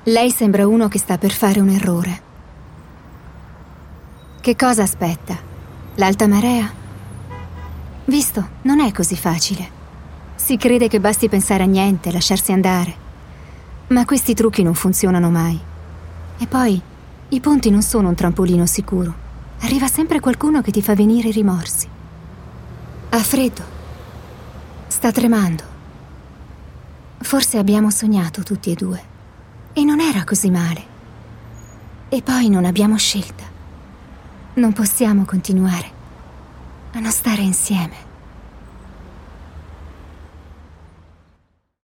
Lei sembra uno che sta per fare un errore. Che cosa aspetta? L'alta marea? Visto, non è così facile. Si crede che basti pensare a niente, lasciarsi andare. Ma questi trucchi non funzionano mai. E poi, i ponti non sono un trampolino sicuro. Arriva sempre qualcuno che ti fa venire i rimorsi. Ha freddo. Sta tremando. Forse abbiamo sognato tutti e due. E non era così male. E poi non abbiamo scelta. Non possiamo continuare a non stare insieme.